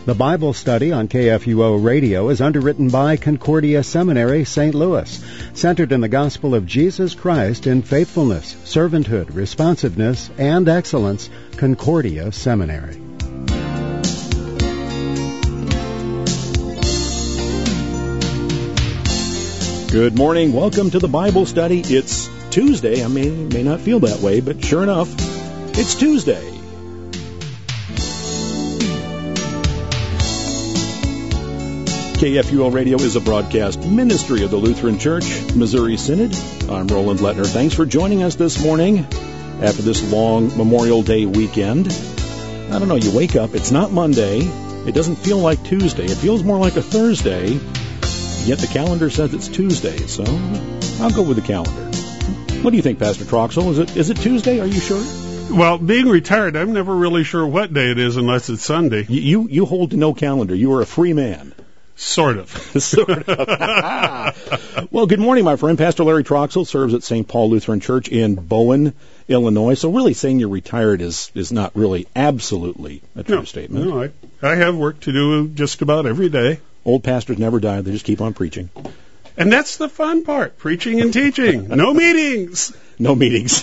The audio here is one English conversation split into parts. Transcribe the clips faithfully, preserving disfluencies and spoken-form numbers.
The Bible study on K F U O Radio is underwritten by Concordia Seminary, Saint Louis, centered in the gospel of Jesus Christ in faithfulness, servanthood, responsiveness, and excellence. Concordia Seminary. Good morning. Welcome to the Bible study. It's Tuesday. I may, may not feel that way, but sure enough, it's Tuesday. K F U O Radio is a broadcast ministry of the Lutheran Church, Missouri Synod. I'm Roland Lettner. Thanks for joining us this morning after this long Memorial Day weekend. I don't know, you wake up, it's not Monday, it doesn't feel like Tuesday, it feels more like a Thursday, yet the calendar says it's Tuesday, so I'll go with the calendar. What do you think, Pastor Troxel? Is it is it Tuesday? Are you sure? Well, being retired, I'm never really sure what day it is unless it's Sunday. You you, you hold to no calendar. You are a free man. Sort of. sort of. Well, good morning, my friend. Pastor Larry Troxel serves at Saint Paul Lutheran Church in Bowen, Illinois. So really saying you're retired is, is not really absolutely a true no, statement. No, I, I have work to do just about every day. Old pastors never die. They just keep on preaching. And that's the fun part, preaching and teaching. No meetings. No meetings.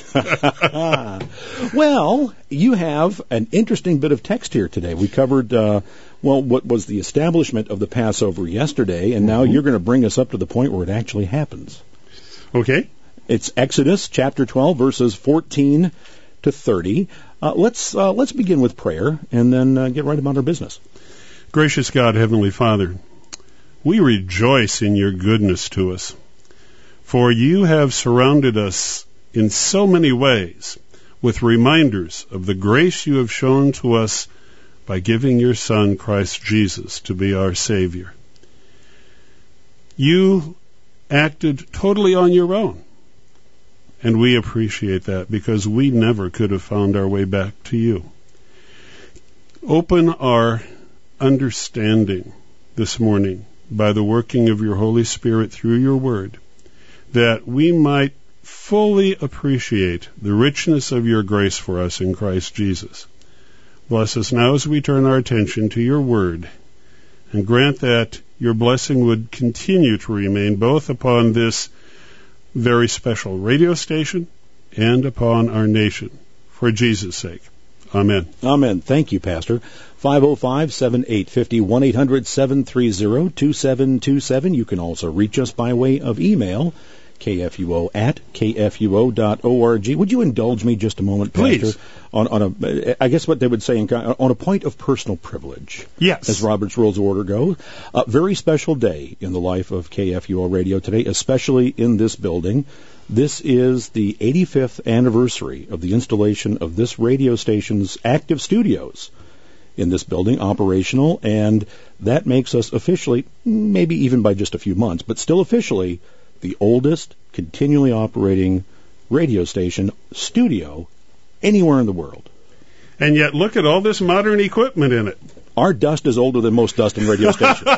Well, you have an interesting bit of text here today. We covered, uh, well, what was the establishment of the Passover yesterday, and now mm-hmm. you're going to bring us up to the point where it actually happens. Okay. It's Exodus chapter twelve, verses fourteen to thirty. Uh, let's uh, let's begin with prayer, and then uh, get right about our business. Gracious God, Heavenly Father, we rejoice in your goodness to us, for you have surrounded us in so many ways with reminders of the grace you have shown to us by giving your Son, Christ Jesus, to be our Savior. You acted totally on your own, and we appreciate that because we never could have found our way back to you. Open our understanding this morning by the working of your Holy Spirit through your word, that we might fully appreciate the richness of your grace for us in Christ Jesus. Bless us now as we turn our attention to your word, and grant that your blessing would continue to remain both upon this very special radio station and upon our nation, for Jesus' sake. Amen. Amen. Thank you, Pastor. five oh five, seven eight five oh, one eight hundred, seven three zero, two seven two seven. You can also reach us by way of email, K F U O at K F U O dot org. Would you indulge me just a moment, Pastor? Please. On, on a, I guess what they would say, in, on a point of personal privilege. Yes. As Robert's Rules of Order go. A very special day in the life of K F U O Radio today, especially in this building. This is the eighty-fifth anniversary of the installation of this radio station's active studios in this building, operational, and that makes us officially, maybe even by just a few months, but still officially, the oldest continually operating radio station studio anywhere in the world. And yet look at all this modern equipment in it. Our dust is older than most dust in radio stations.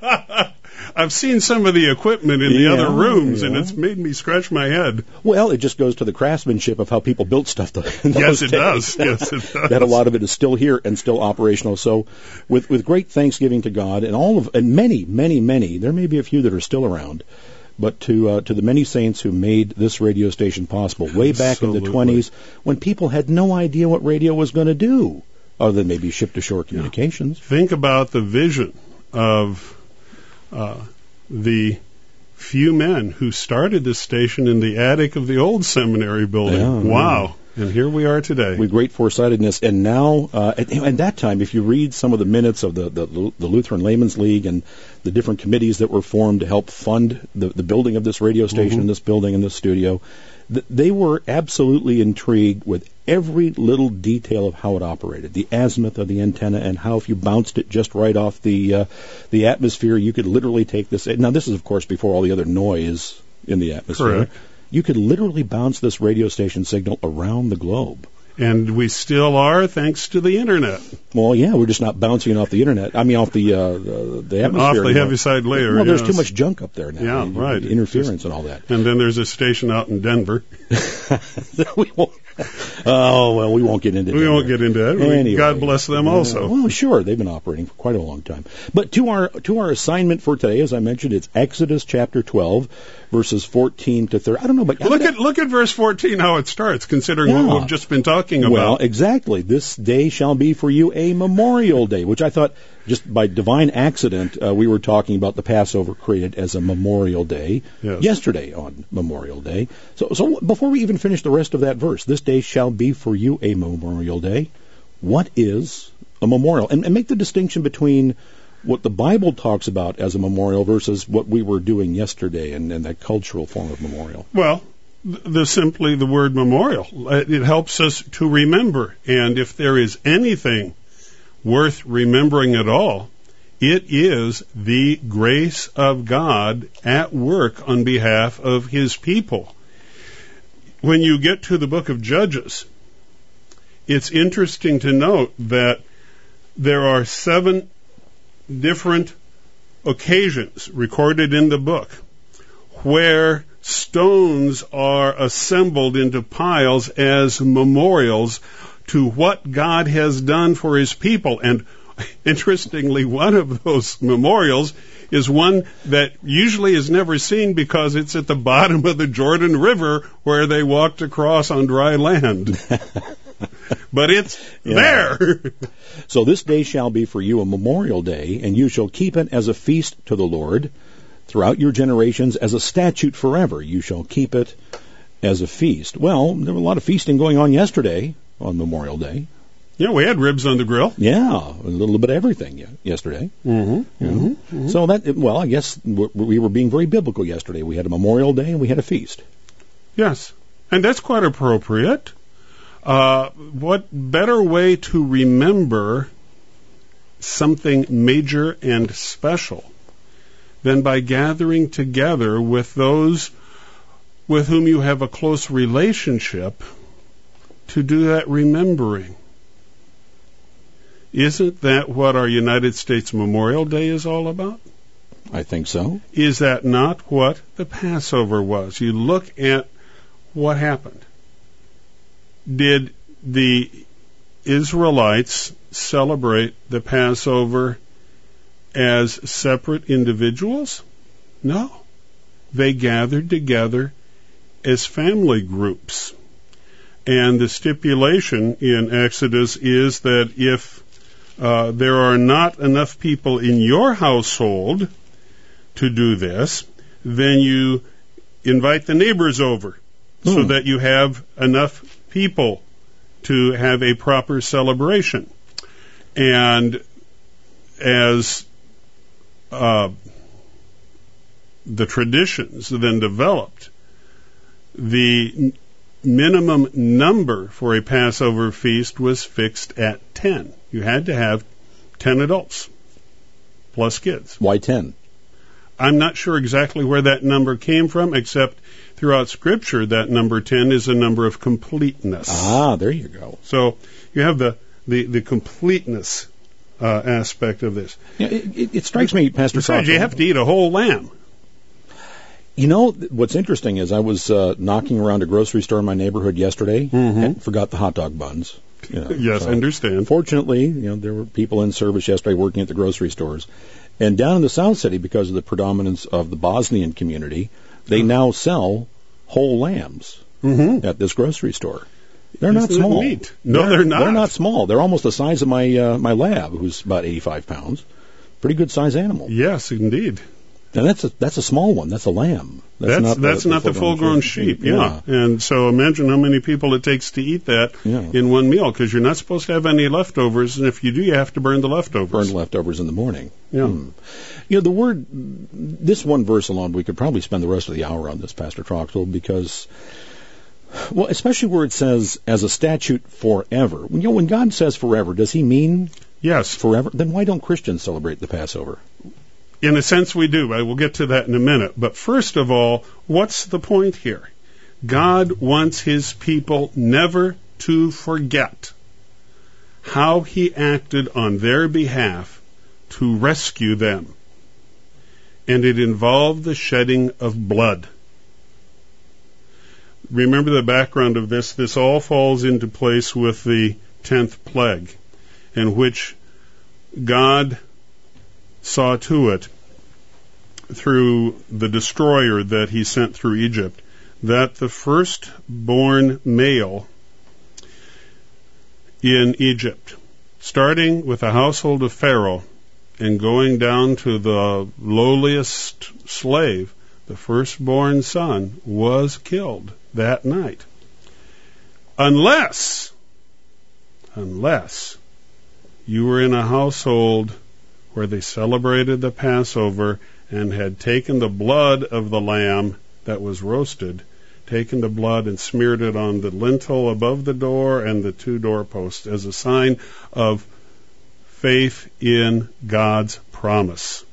I've seen some of the equipment in yeah, the other rooms, yeah. and it's made me scratch my head. Well, it just goes to the craftsmanship of how people built stuff. In those yes, it days. does. Yes, it does. That a lot of it is still here and still operational. So, with with great thanksgiving to God and all of and many, many, many, there may be a few that are still around, but to uh, to the many saints who made this radio station possible way back Absolutely. in the twenties, when people had no idea what radio was going to do, other than maybe ship-to-shore communications. Yeah. Think about the vision of uh, the few men who started this station in the attic of the old seminary building. Yeah, wow. Yeah. And here we are today. With great foresightedness. And now, uh, at, at that time, if you read some of the minutes of the, the, the Lutheran Laymen's League and the different committees that were formed to help fund the, the building of this radio station, mm-hmm. this building, and this studio, th- they were absolutely intrigued with every little detail of how it operated, the azimuth of the antenna, and how if you bounced it just right off the uh, the atmosphere, you could literally take this. Now, this is, of course, before all the other noise in the atmosphere. Correct. You could literally bounce this radio station signal around the globe. And we still are, thanks to the Internet. Well, yeah, we're just not bouncing off the Internet. I mean, off the uh, the, the atmosphere. Off the Heaviside layer. Well, there's yes. too much junk up there now. Yeah, I mean, right. Interference just, and all that. And then there's a station out in Denver. we won't, oh, well, we won't get into that. We Denver. won't get into that. Anyway, God bless them also. Uh, well, sure. They've been operating for quite a long time. But to our to our assignment for today, as I mentioned, it's Exodus chapter twelve, verses fourteen to thirty. I don't know, but look at look at verse fourteen, how it starts, considering yeah. what we've just been talking about. Well, exactly. This day shall be for you a memorial day, which I thought, just by divine accident, uh, we were talking about the Passover created as a memorial day yes. yesterday on Memorial Day. So, so before we even finish the rest of that verse, this day shall be for you a memorial day. What is a memorial? And, and make the distinction between what the Bible talks about as a memorial versus what we were doing yesterday and, and that cultural form of memorial. Well, the simply the word memorial. It helps us to remember. And if there is anything worth remembering at all, it is the grace of God at work on behalf of His people. When you get to the book of Judges, it's interesting to note that there are seven different occasions recorded in the book where stones are assembled into piles as memorials to what God has done for His people. And interestingly, one of those memorials is one that usually is never seen because it's at the bottom of the Jordan River where they walked across on dry land. But it's yeah. there. So this day shall be for you a memorial day, and you shall keep it as a feast to the Lord throughout your generations, as a statute forever. You shall keep it as a feast. Well, there was a lot of feasting going on yesterday on Memorial Day. Yeah, we had ribs on the grill. Yeah, a little bit of everything yesterday. Mm-hmm, mm-hmm, mm-hmm. So that, well, I guess we were being very biblical yesterday. We had a Memorial Day and we had a feast. Yes, and that's quite appropriate. Uh, what better way to remember something major and special than by gathering together with those with whom you have a close relationship to do that remembering? Isn't that what our United States Memorial Day is all about? I think so. Is that not what the Passover was? You look at what happened. Did the Israelites celebrate the Passover as separate individuals? No. They gathered together as family groups. And the stipulation in Exodus is that if uh, there are not enough people in your household to do this, then you invite the neighbors over hmm. so that you have enough people to have a proper celebration. And as uh, the traditions then developed, the minimum number for a Passover feast was fixed at ten. You had to have ten adults plus kids. Why ten? I'm not sure exactly where that number came from, except throughout Scripture that number ten is a number of completeness. Ah, there you go. So you have the, the, the completeness uh, aspect of this. Yeah, it, it, it strikes me, Pastor Besides, you have to eat a whole lamb. You know, what's interesting is I was uh, knocking around a grocery store in my neighborhood yesterday mm-hmm. and forgot the hot dog buns. You know, yes, so I understand. Fortunately, you know, there were people in service yesterday working at the grocery stores. And down in the South City, because of the predominance of the Bosnian community, they oh. now sell whole lambs mm-hmm. at this grocery store. They're Isn't not small. Meat? No, they're, they're not. They're not small. They're almost the size of my uh, my lab, who's about eighty-five pounds. Pretty good size animal. Yes, indeed. And that's a that's a small one. That's a lamb. That's, that's not, that's the, not the, the full-grown sheep. sheep. Yeah. yeah, and so imagine how many people it takes to eat that yeah. in one meal, because you're not supposed to have any leftovers, and if you do, you have to burn the leftovers. Burn the leftovers in the morning. Yeah. Hmm. You know, the word, this one verse alone, we could probably spend the rest of the hour on this, Pastor Troxel, because, well, especially where it says as a statute forever. You know, when God says forever, does He mean yes forever? Then why don't Christians celebrate the Passover? In a sense, we do. I will get to that in a minute. But first of all, what's the point here? God wants His people never to forget how he acted on their behalf to rescue them. And it involved the shedding of blood. Remember the background of this. This all falls into place with the tenth plague, in which God saw to it, through the destroyer that he sent through Egypt, that the firstborn male in Egypt, starting with the household of Pharaoh and going down to the lowliest slave, the firstborn son was killed that night. Unless, unless you were in a household where they celebrated the Passover and had taken the blood of the lamb that was roasted, taken the blood and smeared it on the lintel above the door and the two doorposts as a sign of faith in God's promise.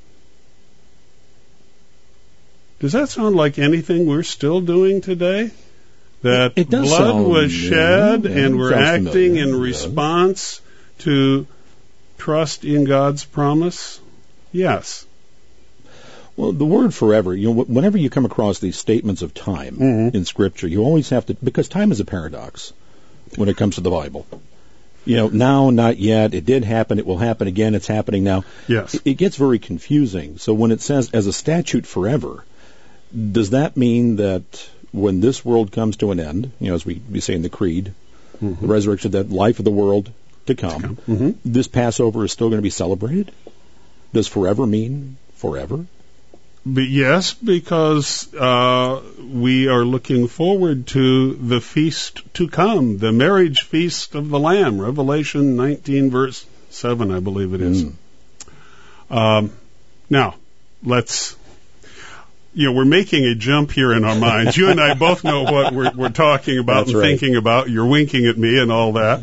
Does that sound like anything we're still doing today? That it, it does blood sound, was shed yeah, and we're acting familiar. in response to trust in God's promise? Yes. Well, the word forever, you know, whenever you come across these statements of time mm-hmm. in Scripture, you always have to, because time is a paradox when it comes to the Bible. You know, now, not yet, it did happen, it will happen again, it's happening now. Yes. It, it gets very confusing. So when it says, as a statute forever, does that mean that when this world comes to an end, you know, as we, we say in the Creed, mm-hmm. the resurrection, that life of the world to come, to come. Mm-hmm. this Passover is still going to be celebrated? Does forever mean forever? But yes, because uh, we are looking forward to the feast to come, the marriage feast of the Lamb, Revelation nineteen, verse seven, I believe it is. Mm. Um, now, let's, you know, we're making a jump here in our minds. You and I both know what we're, we're talking about That's and right. thinking about. You're winking at me and all that.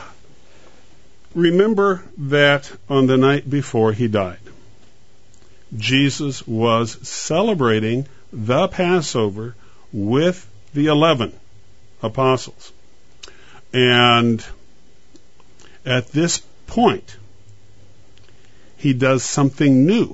Remember that on the night before he died, Jesus was celebrating the Passover with the eleven apostles. And at this point, he does something new.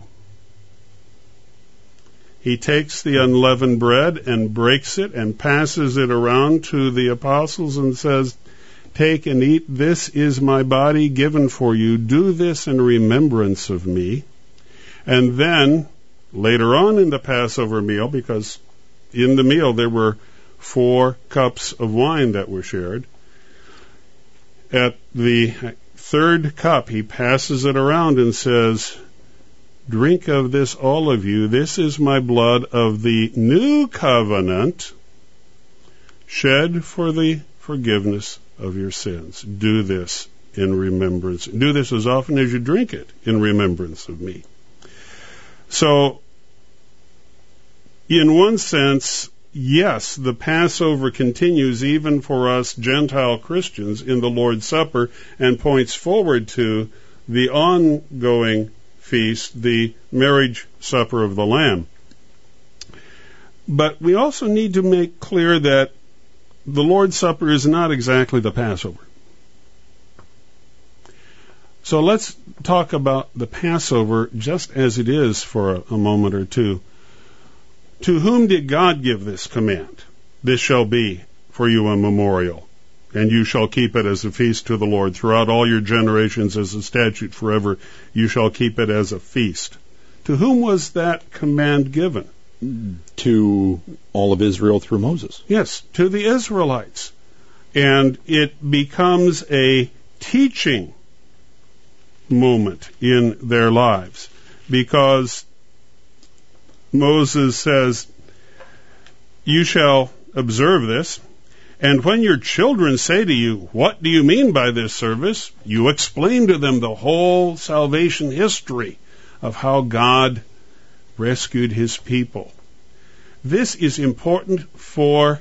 He takes the unleavened bread and breaks it and passes it around to the apostles and says, "Take and eat. This is my body given for you. Do this in remembrance of me." And then, later on in the Passover meal, because in the meal there were four cups of wine that were shared, at the third cup he passes it around and says, "Drink of this, all of you. This is my blood of the new covenant, shed for the forgiveness of your sins. Do this in remembrance. Do this as often as you drink it in remembrance of me." So, in one sense, yes, the Passover continues even for us Gentile Christians in the Lord's Supper and points forward to the ongoing feast, the marriage supper of the Lamb. But we also need to make clear that the Lord's Supper is not exactly the Passover. So let's talk about the Passover just as it is for a, a moment or two. To whom did God give this command? "This shall be for you a memorial, and you shall keep it as a feast to the Lord. Throughout all your generations as a statute forever, you shall keep it as a feast." To whom was that command given? To all of Israel through Moses. Yes, to the Israelites. And it becomes a teaching moment in their lives, because Moses says, "You shall observe this, and when your children say to you, 'What do you mean by this service?' you explain to them the whole salvation history of how God rescued his people." This is important for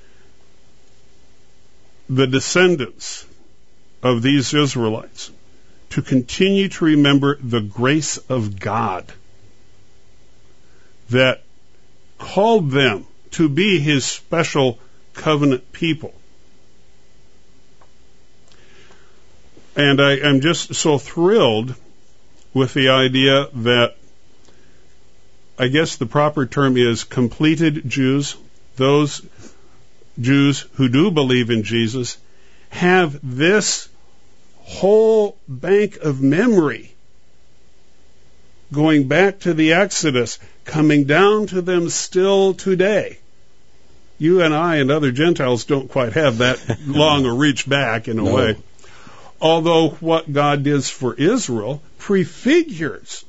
the descendants of these Israelites to continue to remember the grace of God that called them to be his special covenant people. And I am just so thrilled with the idea that I guess the proper term is completed Jews, those Jews who do believe in Jesus, have this whole bank of memory going back to the Exodus, coming down to them still today. You and I and other Gentiles don't quite have that long a reach back in a No. way. Although what God does for Israel prefigures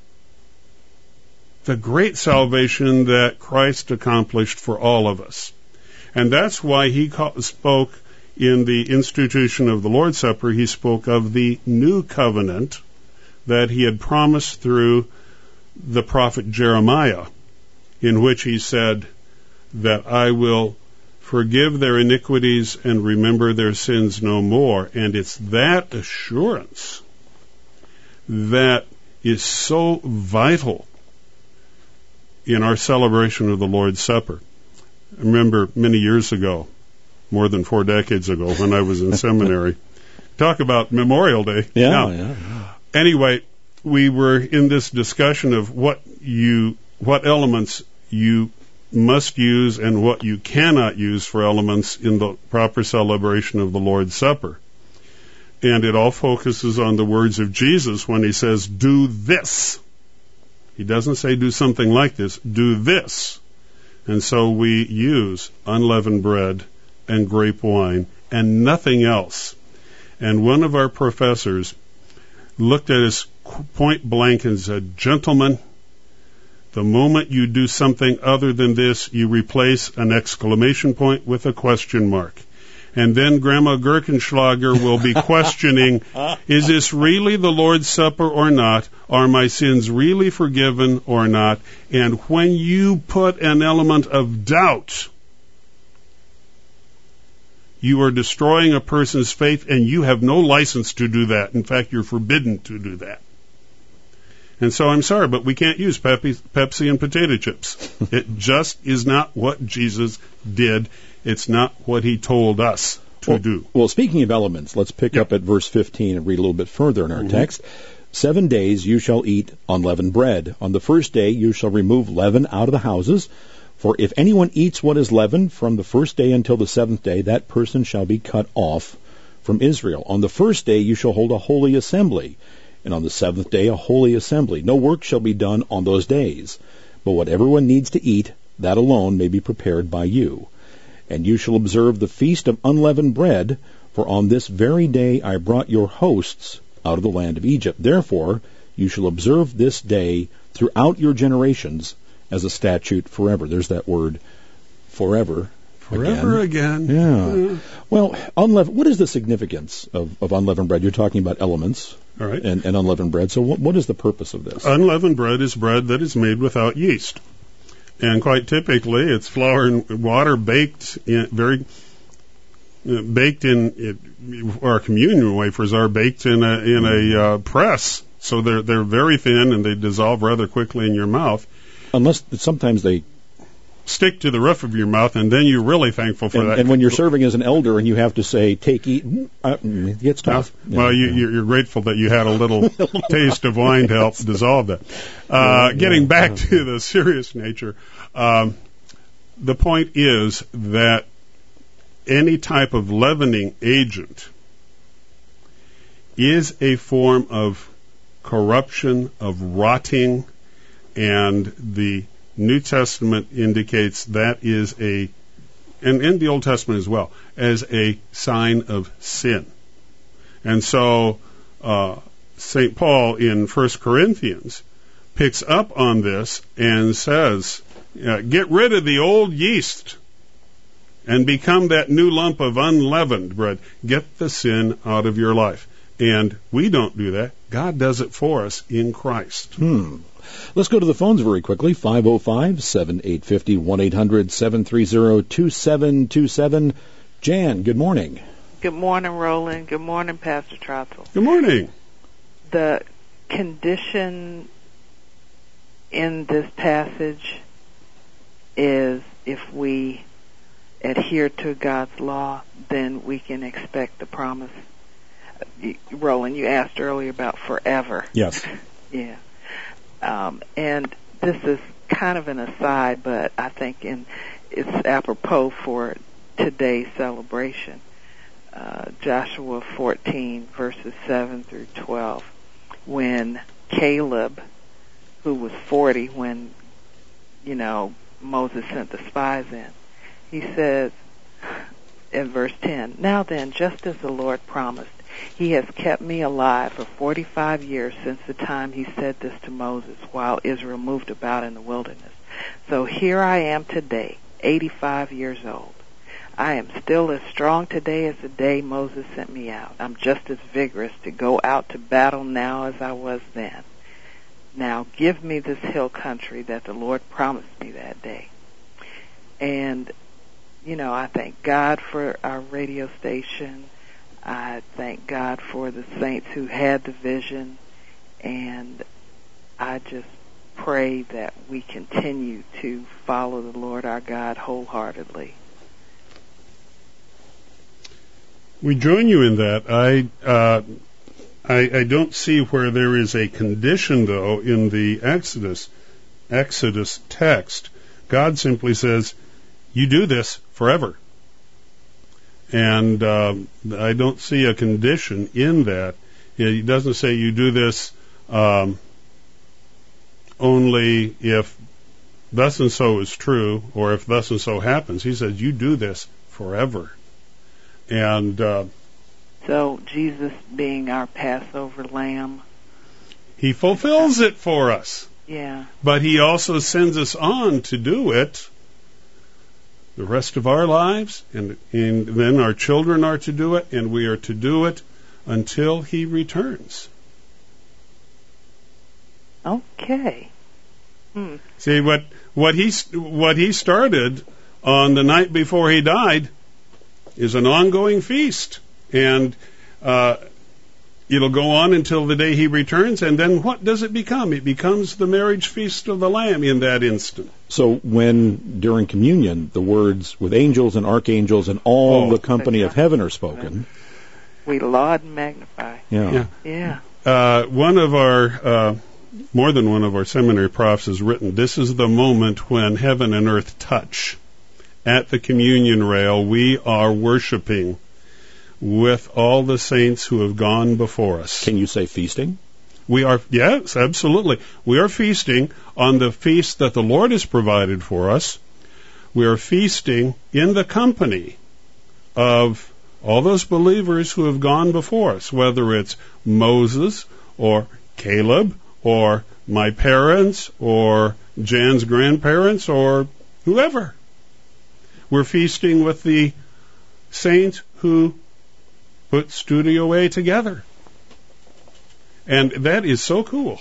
the great salvation that Christ accomplished for all of us. And that's why he spoke in the institution of the Lord's Supper, he spoke of the new covenant that he had promised through the prophet Jeremiah, in which he said that I will forgive their iniquities and remember their sins no more. And it's that assurance that is so vital in our celebration of the Lord's Supper. I remember many years ago, more than four decades ago, when I was in seminary, talk about Memorial Day. Yeah, now, yeah, yeah. Anyway, we were in this discussion of what you, what elements you must use and what you cannot use for elements in the proper celebration of the Lord's Supper. And it all focuses on the words of Jesus when he says, do this. He doesn't say do something like this, do this. And so we use unleavened bread and grape wine and nothing else. And one of our professors looked at us point blank and said, gentlemen, the moment you do something other than this, you replace an exclamation point with a question mark. And then Grandma Gurkenschlager will be questioning, is this really the Lord's Supper or not? Are my sins really forgiven or not? And when you put an element of doubt, you are destroying a person's faith, and you have no license to do that. In fact, you're forbidden to do that. And so I'm sorry, but we can't use Pepsi, Pepsi and potato chips. It just is not what Jesus did. It's not what he told us to well, do. Well, speaking of elements, let's pick Yep. up at verse fifteen and read a little bit further in our Mm-hmm. text. Seven days you shall eat unleavened bread. On the first day you shall remove leaven out of the houses. For if anyone eats what is leavened from the first day until the seventh day, that person shall be cut off from Israel. On the first day you shall hold a holy assembly, and on the seventh day a holy assembly. No work shall be done on those days, but what everyone needs to eat, that alone may be prepared by you. And you shall observe the feast of unleavened bread, for on this very day I brought your hosts out of the land of Egypt. Therefore you shall observe this day throughout your generations as a statute forever. There's that word, forever. Forever again. again. Yeah. Yeah. Well, unleavened. What is the significance of, of unleavened bread? You're talking about elements. All right. And, and unleavened bread. So what, what is the purpose of this? Unleavened bread is bread that is made without yeast. And quite typically, it's flour and water baked in very uh, baked in it, our communion wafers are baked in a in a uh, press, so they're they're very thin and they dissolve rather quickly in your mouth. Unless sometimes they Stick to the roof of your mouth, and then you're really thankful for and, that. and when you're serving as an elder and you have to say take eat, uh, it gets tough. Well, you, you're, you're grateful that you had a little taste of wine to help dissolve that. Uh, Yeah, getting yeah. back to the serious nature, um, the point is that any type of leavening agent is a form of corruption, of rotting, and the New Testament indicates that is a, and in the Old Testament as well, as a sign of sin. And so uh, Saint Paul in First Corinthians picks up on this and says, uh, get rid of the old yeast and become that new lump of unleavened bread. Get the sin out of your life. And we don't do that. God does it for us in Christ. Hmm. Let's go to the phones very quickly. five oh five, seven eight five oh, one eight hundred, seven three zero, two seven two seven. Jan, good morning. Good morning, Roland. Good morning, Pastor Trotzel. Good morning. The condition in this passage is if we adhere to God's law, then we can expect the promise. Roland, you asked earlier about forever. Yes. Yeah. Um, and this is kind of an aside, but I think in, it's apropos for today's celebration. Uh, Joshua fourteen, verses seven through twelve, when Caleb, who was forty when, you know, Moses sent the spies in, he says in verse ten, "Now then, just as the Lord promised, he has kept me alive for forty-five years since the time he said this to Moses while Israel moved about in the wilderness. So here I am today, eighty-five years old. I am still as strong today as the day Moses sent me out. I'm just as vigorous to go out to battle now as I was then. Now give me this hill country that the Lord promised me that day." And, you know, I thank God for our radio station. I thank God for the saints who had the vision. And I just pray that we continue to follow the Lord our God wholeheartedly. We join you in that. I, uh, I I don't see where there is a condition, though, in the Exodus Exodus text. God simply says, "You do this forever." And uh, I don't see a condition in that. He doesn't say you do this um, only if thus and so is true, or if thus and so happens. He says you do this forever. And uh, so Jesus being our Passover lamb, he fulfills it for us. Yeah. But he also sends us on to do it the rest of our lives, and, and then our children are to do it, and we are to do it until he returns. Okay. Hmm. See, what what he what he started on the night before he died is an ongoing feast, and uh, it'll go on until the day he returns, and then what does it become? It becomes the marriage feast of the Lamb in that instant. So when, during communion, the words "with angels and archangels and all oh, the company of heaven" are spoken, we laud and magnify. Yeah. Yeah. Yeah. Uh, one of our, uh, more than one of our seminary profs has written, this is the moment when heaven and earth touch. At the communion rail, we are worshiping with all the saints who have gone before us. Can you say feasting? We are, yes, absolutely. We are feasting on the feast that the Lord has provided for us. We are feasting in the company of all those believers who have gone before us, whether it's Moses or Caleb or my parents or Jan's grandparents or whoever. We're feasting with the saints who put Studio A together. And that is so cool.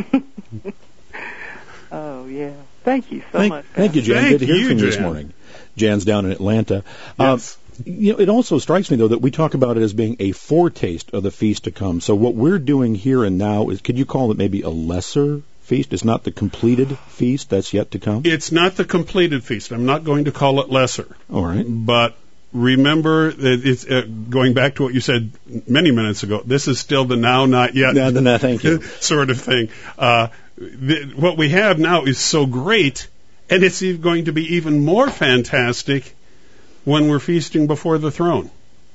Oh, yeah. Thank you so thank, much. Thank you, Jan. Thank Good to hear you, from you Jan. this morning. Jan's down in Atlanta. Yes. Uh, you know, it also strikes me, though, that we talk about it as being a foretaste of the feast to come. So what we're doing here and now is, could you call it maybe a lesser feast? It's not the completed feast that's yet to come? It's not the completed feast. I'm not going to call it lesser. All right. But remember, that it's uh, going back to what you said many minutes ago, this is still the now, not yet No, no, no, thank you. sort of thing. Uh, the, what we have now is so great, and it's e- going to be even more fantastic when we're feasting before the throne.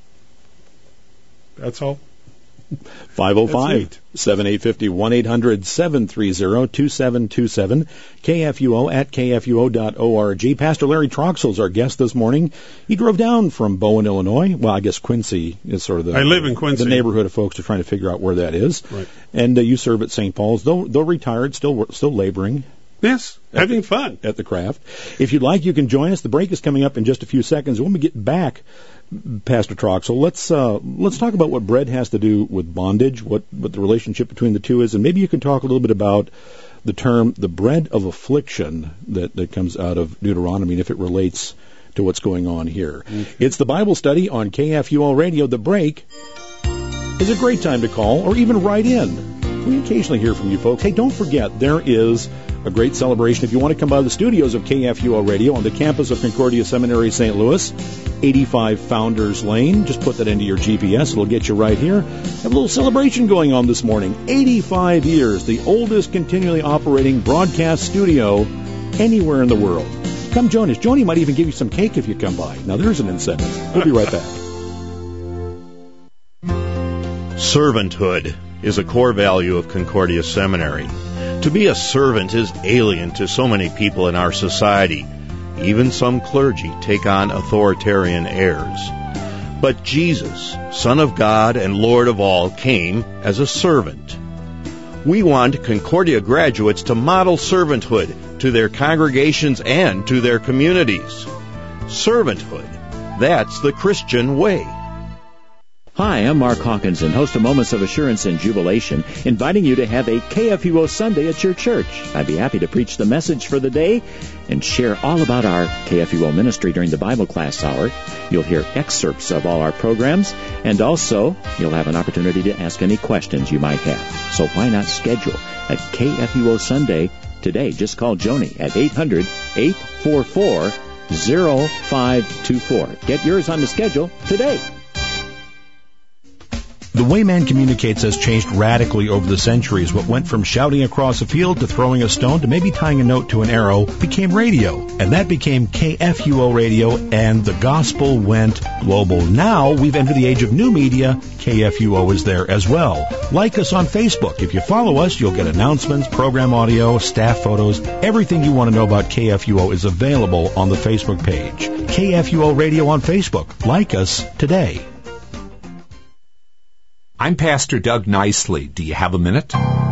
That's all. five oh five, seven eight five oh, one eight hundred, seven three zero, two seven two seven, K F U O at K F U O dot org. Pastor Larry Troxel is our guest this morning. He drove down from Bowen, Illinois. Well, I guess Quincy is sort of the, I live in Quincy. the neighborhood of folks who are trying to figure out where that is. Right. And uh, you serve at Saint Paul's, though, though retired, still still laboring. Yes, having fun. At the craft. If you'd like, you can join us. The break is coming up in just a few seconds. When we get back, Pastor Troxel, let's uh, let's talk about what bread has to do with bondage, what, what the relationship between the two is, and maybe you can talk a little bit about the term, the bread of affliction, that, that comes out of Deuteronomy, and if it relates to what's going on here. Mm-hmm. It's the Bible study on K F U O Radio. The break is a great time to call or even write in. We occasionally hear from you folks. Hey, don't forget, there is a great celebration. If you want to come by the studios of K F U O Radio on the campus of Concordia Seminary, Saint Louis, eighty-five Founders Lane. Just put that into your G P S. It'll get you right here. Have a little celebration going on this morning. eighty-five years, the oldest continually operating broadcast studio anywhere in the world. Come join us. Joni might even give you some cake if you come by. Now, there's an incentive. We'll be right back. Servanthood is a core value of Concordia Seminary. To be a servant is alien to so many people in our society. Even some clergy take on authoritarian airs. But Jesus, Son of God and Lord of all, came as a servant. We want Concordia graduates to model servanthood to their congregations and to their communities. Servanthood, that's the Christian way. Hi, I'm Mark Hawkinson, host of Moments of Assurance and Jubilation, inviting you to have a K F U O Sunday at your church. I'd be happy to preach the message for the day and share all about our K F U O ministry during the Bible class hour. You'll hear excerpts of all our programs, and also you'll have an opportunity to ask any questions you might have. So why not schedule a K F U O Sunday today? Just call Joni at eight hundred, eight four four, zero five two four. Get yours on the schedule today. The way man communicates has changed radically over the centuries. What went from shouting across a field to throwing a stone to maybe tying a note to an arrow became radio. And that became K F U O Radio, and the gospel went global. Now we've entered the age of new media. K F U O is there as well. Like us on Facebook. If you follow us, you'll get announcements, program audio, staff photos. Everything you want to know about K F U O is available on the Facebook page. K F U O Radio on Facebook. Like us today. I'm Pastor Doug Nicely. Do you have a minute?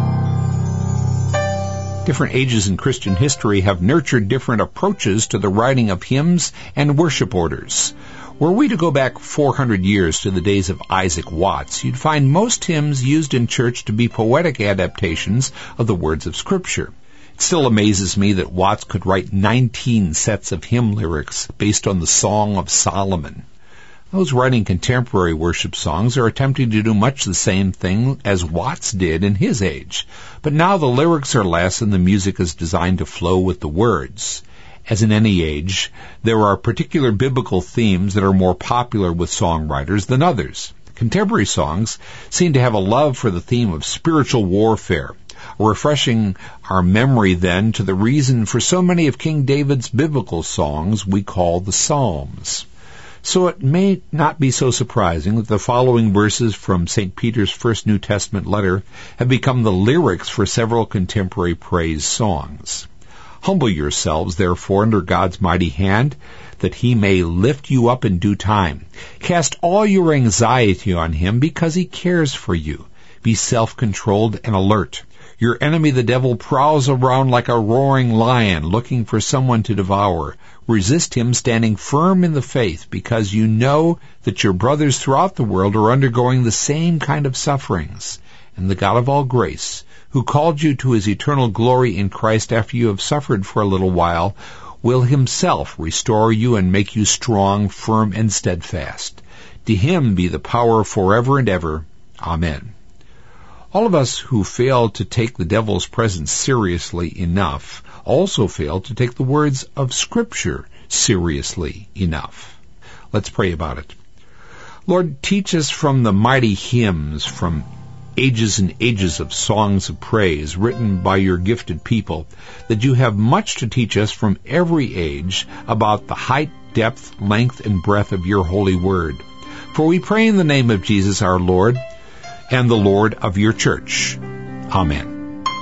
Different ages in Christian history have nurtured different approaches to the writing of hymns and worship orders. Were we to go back four hundred years to the days of Isaac Watts, you'd find most hymns used in church to be poetic adaptations of the words of Scripture. It still amazes me that Watts could write nineteen sets of hymn lyrics based on the Song of Solomon. Those writing contemporary worship songs are attempting to do much the same thing as Watts did in his age. But now the lyrics are less and the music is designed to flow with the words. As in any age, there are particular biblical themes that are more popular with songwriters than others. Contemporary songs seem to have a love for the theme of spiritual warfare, refreshing our memory then to the reason for so many of King David's biblical songs we call the Psalms. So it may not be so surprising that the following verses from Saint Peter's first New Testament letter have become the lyrics for several contemporary praise songs. Humble yourselves, therefore, under God's mighty hand, that he may lift you up in due time. Cast all your anxiety on him, because he cares for you. Be self-controlled and alert. Your enemy, the devil, prowls around like a roaring lion, looking for someone to devour. Resist him, standing firm in the faith, because you know that your brothers throughout the world are undergoing the same kind of sufferings. And the God of all grace, who called you to his eternal glory in Christ after you have suffered for a little while, will himself restore you and make you strong, firm, and steadfast. To him be the power forever and ever. Amen. All of us who fail to take the devil's presence seriously enough also fail to take the words of Scripture seriously enough. Let's pray about it. Lord, teach us from the mighty hymns, from ages and ages of songs of praise written by your gifted people, that you have much to teach us from every age about the height, depth, length, and breadth of your holy word. For we pray in the name of Jesus our Lord, and the Lord of your church. Amen.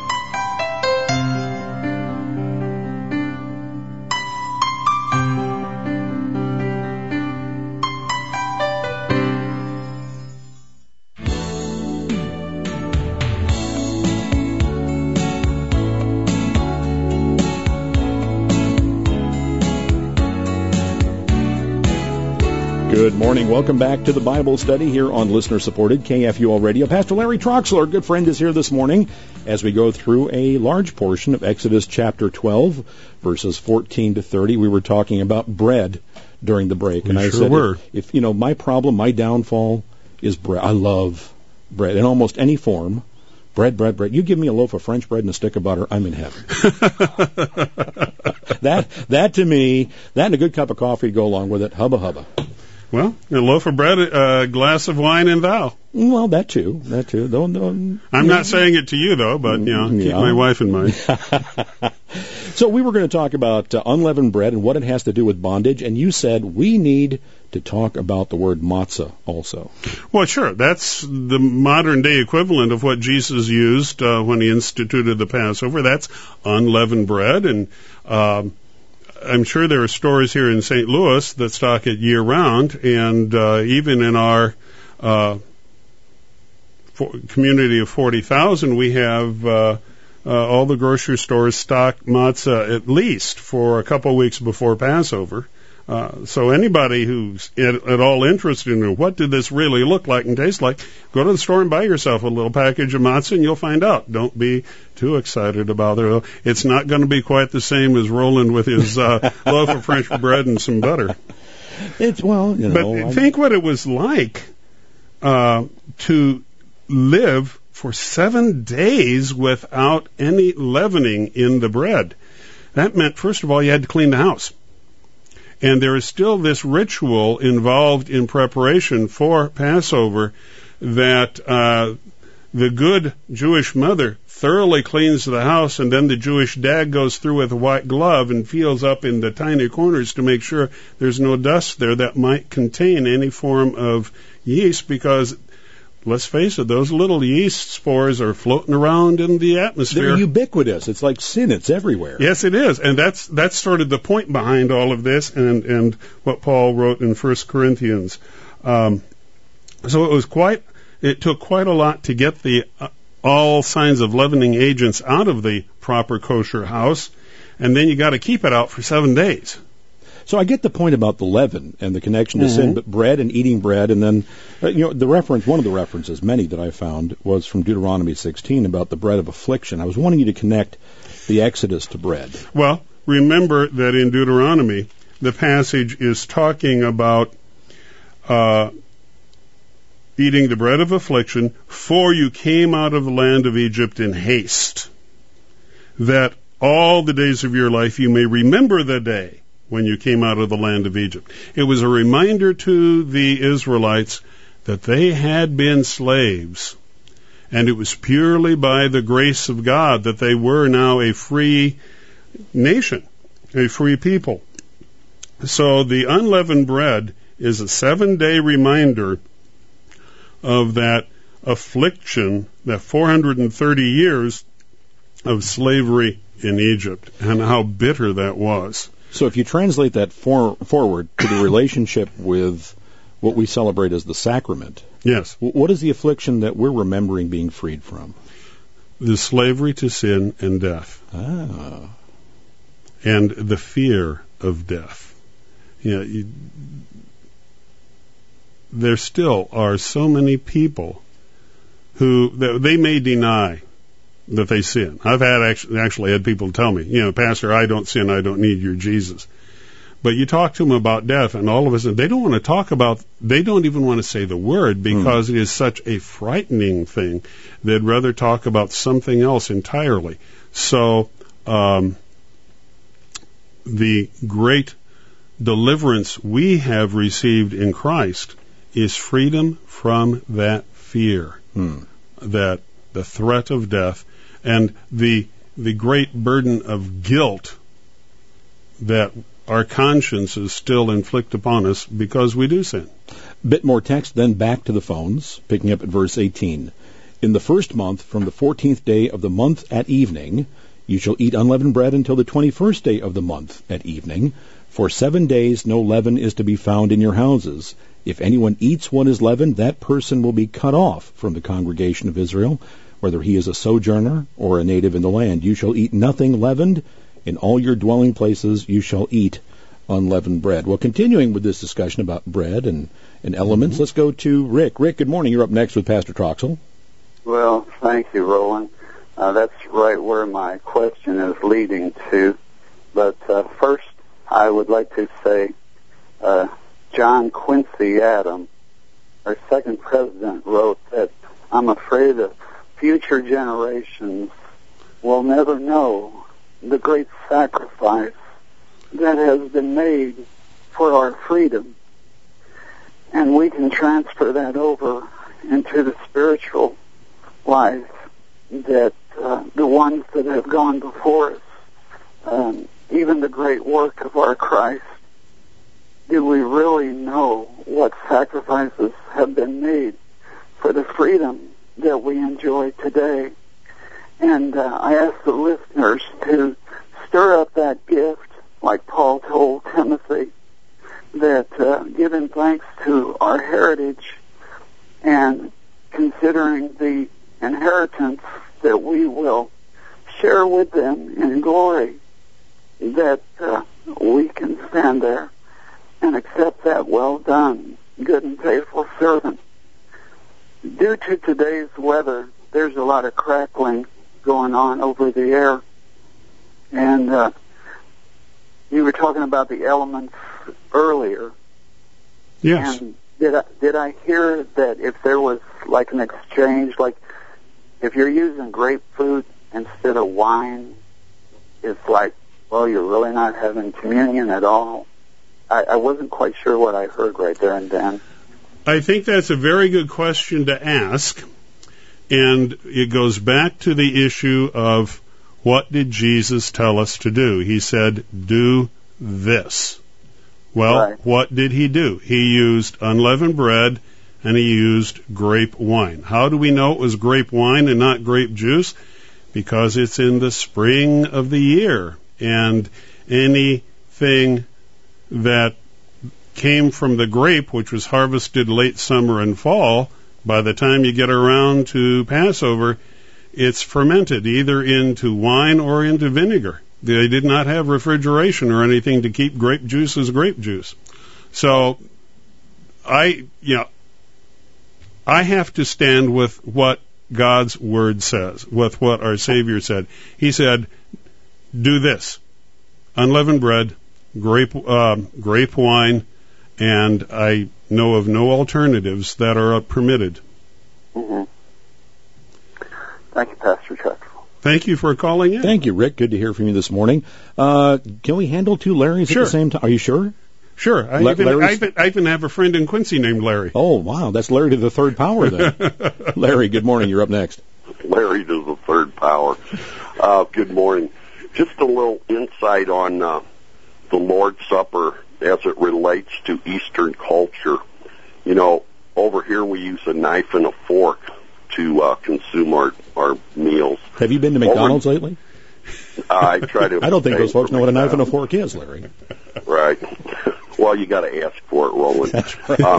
Good morning. Welcome back to the Bible study here on listener-supported K F U O Radio. Pastor Larry Troxler, our good friend, is here this morning as we go through a large portion of Exodus chapter twelve, verses fourteen to thirty. We were talking about bread during the break. We and I sure said, were. If, if, you know, my problem, my downfall is bread. I love bread in almost any form. Bread, bread, bread. You give me a loaf of French bread and a stick of butter, I'm in heaven. that, that to me, that and a good cup of coffee to go along with it. Hubba, hubba. Well, a loaf of bread, a glass of wine, and thou. Well, that too. That too. Don't, don't, I'm yeah. not saying it to you, though, but, you know, keep yeah. my wife in mind. So we were going to talk about uh, unleavened bread and what it has to do with bondage, and you said we need to talk about the word matzah also. Well, sure. That's the modern-day equivalent of what Jesus used uh, when he instituted the Passover. That's unleavened bread, and um, I'm sure there are stores here in Saint Louis that stock it year-round, and uh, even in our uh, for community of forty thousand, we have uh, uh, all the grocery stores stock matzah at least for a couple of weeks before Passover. Uh, so anybody who's at, at all interested in what did this really look like and taste like, go to the store and buy yourself a little package of matzah and you'll find out. Don't be too excited about it. It's not going to be quite the same as Roland with his uh, loaf of French bread and some butter. It's, well, you know. But I'm... think what it was like uh, to live for seven days without any leavening in the bread. That meant, first of all, you had to clean the house. And there is still this ritual involved in preparation for Passover that uh, the good Jewish mother thoroughly cleans the house, and then the Jewish dad goes through with a white glove and feels up in the tiny corners to make sure there's no dust there that might contain any form of yeast, because let's face it, those little yeast spores are floating around in the atmosphere. They're ubiquitous. It's like sin. It's everywhere. Yes, it is. And that's that's sort of the point behind all of this and, and what Paul wrote in First Corinthians. Um, so it was quite, it took quite a lot to get the uh, all signs of leavening agents out of the proper kosher house, and then you got to keep it out for seven days. So I get the point about the leaven and the connection to mm-hmm. sin, but bread and eating bread, and then, uh, you know, the reference, one of the references, many that I found, was from Deuteronomy sixteen about the bread of affliction. I was wanting you to connect the Exodus to bread. Well, remember that in Deuteronomy, the passage is talking about uh, eating the bread of affliction, for you came out of the land of Egypt in haste, that all the days of your life you may remember the day when you came out of the land of Egypt. It was a reminder to the Israelites that they had been slaves, and it was purely by the grace of God that they were now a free nation, a free people. So the unleavened bread is a seven-day reminder of that affliction, that four hundred thirty years of slavery in Egypt, and how bitter that was. So if you translate that for, forward to the relationship with what we celebrate as the sacrament, yes, what is the affliction that we're remembering being freed from? The slavery to sin and death. Ah. And the fear of death. You know, you, there still are so many people who, they may deny that they sin. I've had actually, actually had people tell me, you know, Pastor, I don't sin, I don't need your Jesus. But you talk to them about death, and all of a sudden, they don't want to talk about, they don't even want to say the word because mm. it is such a frightening thing. They'd rather talk about something else entirely. So, um, the great deliverance we have received in Christ is freedom from that fear, mm. that the threat of death, and the the great burden of guilt that our consciences still inflict upon us because we do sin. Bit more text, then back to the phones, picking up at verse eighteen. In the first month, from the fourteenth day of the month at evening, you shall eat unleavened bread until the twenty-first day of the month at evening. For seven days no leaven is to be found in your houses. If anyone eats what is leavened, that person will be cut off from the congregation of Israel, whether he is a sojourner or a native in the land. You shall eat nothing leavened. In all your dwelling places you shall eat unleavened bread. Well, continuing with this discussion about bread and, and elements, mm-hmm. let's go to Rick. Rick, good morning. You're up next with Pastor Troxel. Well, thank you, Roland. Uh, that's right where my question is leading to. But uh, first, I would like to say uh, John Quincy Adams, our second president, wrote that I'm afraid that future generations will never know the great sacrifice that has been made for our freedom. and we can transfer that over into the spiritual life that uh, the ones that have gone before us, um, even the great work of our Christ, do we really know what sacrifices have been made for the freedom that we enjoy today? And uh, I ask the listeners to stir up that gift, like Paul told Timothy, that uh, giving thanks to our heritage and considering the inheritance that we will share with them in glory, that uh, we can stand there and accept that well done, good and faithful servant. Due to today's weather, there's a lot of crackling going on over the air. And uh, you were talking about the elements earlier. Yes. And did I, did I hear that if there was like an exchange, like if you're using grapefruit instead of wine, it's like, well, you're really not having communion at all? I, I wasn't quite sure what I heard right there and then. I think that's a very good question to ask, and it goes back to the issue of what did Jesus tell us to do? He said, do this. Well, right. What did he do? He used unleavened bread and he used grape wine. How do we know it was grape wine and not grape juice? Because it's in the spring of the year, and anything that came from the grape, which was harvested late summer and fall, by the time you get around to Passover, it's fermented either into wine or into vinegar. They did not have refrigeration or anything to keep grape juice as grape juice. So I, you know, I have to stand with what God's Word says, with what our Savior said. He said, do this: unleavened bread, grape, uh, grape wine, and I know of no alternatives that are permitted. Mm-hmm. Thank you, Pastor Chuck. Thank you for calling in. Thank you, Rick. Good to hear from you this morning. Uh, can we handle two Larrys Sure. at the same time? Are you sure? Sure. I, La- even, I, even, I even have a friend in Quincy named Larry. Oh, wow. That's Larry to the third power then. Larry, good morning. You're up next. Larry to the third power. Uh, good morning. Just a little insight on uh, the Lord's Supper as it relates to Eastern culture. You know, over here we use a knife and a fork to uh, consume our, our meals. Have you been to McDonald's over, lately? I try to. I don't think those folks know what a knife and a fork is, Larry. Right. Well, you got to ask for it, Roland. That's right.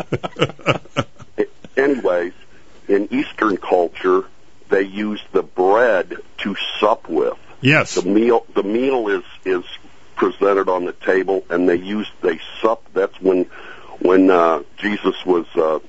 Um, anyways, in Eastern culture, they use the bread to sup with. Yes. The meal. The meal is is presented on the table, and they use they sup. That's when when uh, Jesus was uh,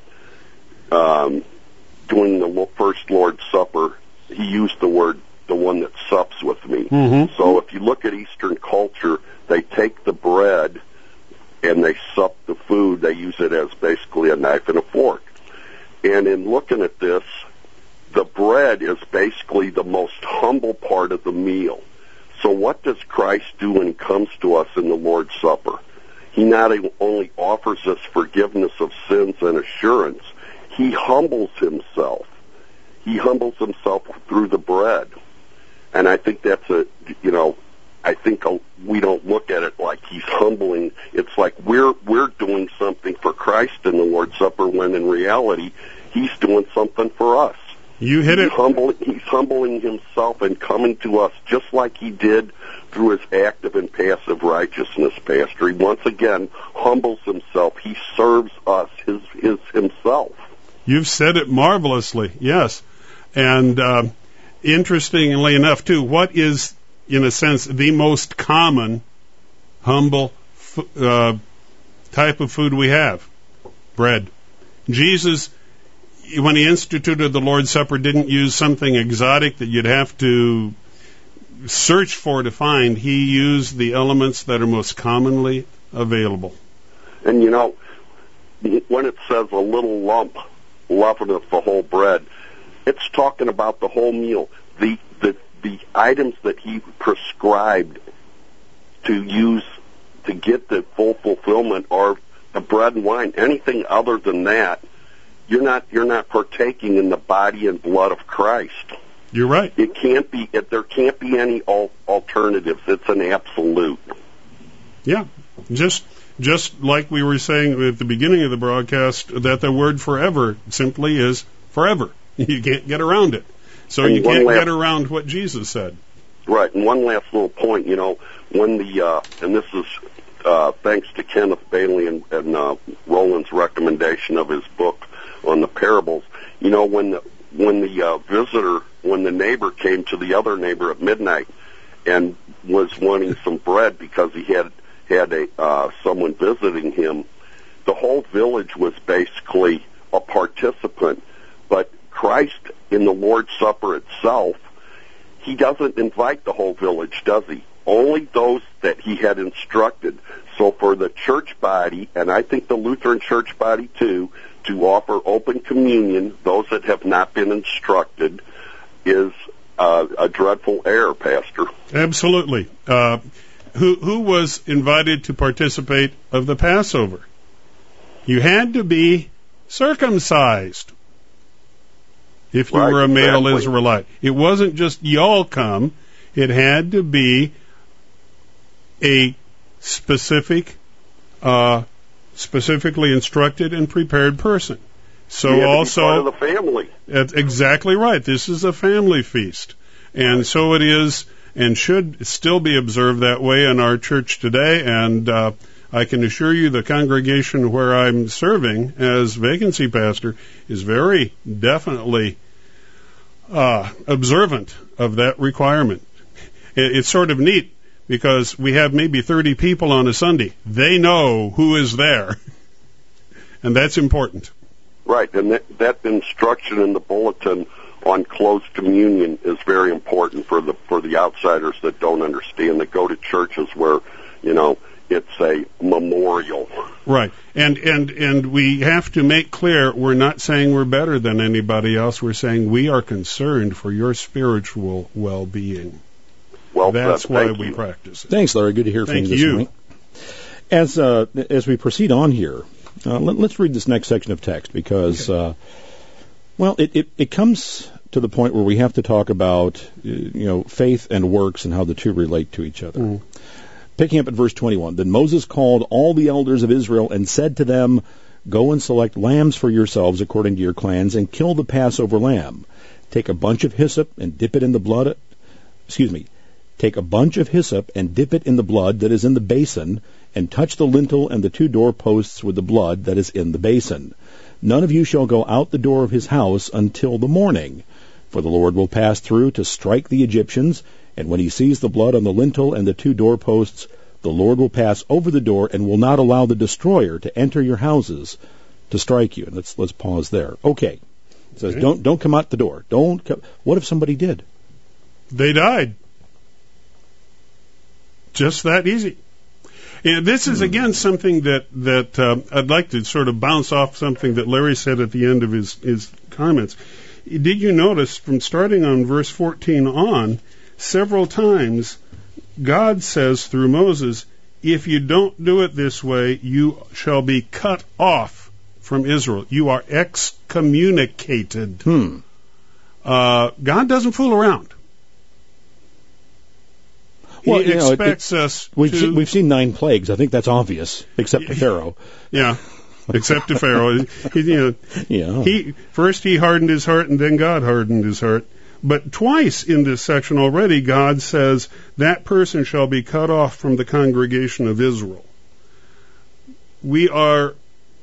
um, doing the first Lord's Supper. He used the word, the one that sups with me. Mm-hmm. So if you look at Eastern culture, they take the bread and they sup the food. They use it as basically a knife and a fork. And in looking at this, the bread is basically the most humble part of the meal. So what does Christ do when he comes to us in the Lord's Supper? He not only offers us forgiveness of sins and assurance, he humbles himself. He humbles himself through the bread. And I think that's a, you know, I think we don't look at it like he's humbling. It's like we're we're doing something for Christ in the Lord's Supper, when in reality, he's doing something for us. You hit he's it. Humble, he's humbling himself and coming to us just like he did through his active and passive righteousness, Pastor. He once again humbles himself. He serves us, his, his himself. You've said it marvelously, yes. And uh, interestingly enough, too, what is, in a sense, the most common humble uh, type of food we have? Bread. Jesus, when he instituted the Lord's Supper, didn't use something exotic that you'd have to search for to find. He used the elements that are most commonly available. And, you know, when it says a little lump leaveneth the whole bread, it's talking about the whole meal. The, the, the items that he prescribed to use to get the full fulfillment are the bread and wine, anything other than that, you're not you're not partaking in the body and blood of Christ. You're right. It can't be. It, there can't be any al- alternatives. It's an absolute. Yeah, just just like we were saying at the beginning of the broadcast, that the word forever simply is forever. You can't get around it. So and you can't last, get around what Jesus said. Right. And one last little point, you know, when the uh, and this is uh, thanks to Kenneth Bailey and, and uh, Roland's recommendation of his book on the parables. You know, when the when the uh, visitor, when the neighbor came to the other neighbor at midnight and was wanting some bread because he had had a uh, someone visiting him, the whole village was basically a participant. But Christ, in the Lord's Supper itself, he doesn't invite the whole village, does he? Only those that he had instructed. So for the church body, and I think the Lutheran church body too, to offer open communion, those that have not been instructed, is uh, a dreadful error, Pastor. Absolutely. Uh, who who was invited to participate of the Passover? You had to be circumcised if you right, were a male exactly. Israelite. It wasn't just y'all come. It had to be a specific, uh, specifically instructed and prepared person. So you had to also, be part of the family. That's exactly right. This is a family feast, and right. so it is, and should still be observed that way in our church today. And uh, I can assure you, the congregation where I'm serving as vacancy pastor is very definitely uh, observant of that requirement. It, it's sort of neat because we have maybe thirty people on a Sunday. They know who is there, and that's important. Right, and that, that instruction in the bulletin on closed communion is very important for the for the outsiders that don't understand, that go to churches where, you know, it's a memorial. Right, and and and we have to make clear we're not saying we're better than anybody else. We're saying we are concerned for your spiritual well-being. Well, that's uh, why we you. practice it. Thanks, Larry. Good to hear Thank from you this you. morning. As uh, as we proceed on here, uh, let, let's read this next section of text because, okay. uh, well, it, it it comes to the point where we have to talk about uh, you know faith and works and how the two relate to each other. Mm. Picking up at verse twenty-one, then Moses called all the elders of Israel and said to them, "Go and select lambs for yourselves according to your clans, and kill the Passover lamb. Take a bunch of hyssop and dip it in the blood." Excuse me. Take a bunch of hyssop and dip it in the blood that is in the basin, and touch the lintel and the two doorposts with the blood that is in the basin. None of you shall go out the door of his house until the morning, for the Lord will pass through to strike the Egyptians, and when he sees the blood on the lintel and the two doorposts, the Lord will pass over the door and will not allow the destroyer to enter your houses to strike you. And let's let's pause there. Okay. It says, okay. don't don't come out the door. Don't. Come. What if somebody did? They died. Just that easy. And this is, again, something that, that um, I'd like to sort of bounce off something that Larry said at the end of his, his comments. Did you notice from starting on verse fourteen on, several times God says through Moses, if you don't do it this way, you shall be cut off from Israel. You are excommunicated. Hmm. Uh, God doesn't fool around. Well, he you know, expects it, it, us we've to... Seen, we've seen nine plagues. I think that's obvious, except to Pharaoh. Yeah, except to Pharaoh. He, you know, yeah. he, first he hardened his heart, and then God hardened his heart. But twice in this section already, God says, that person shall be cut off from the congregation of Israel. We are,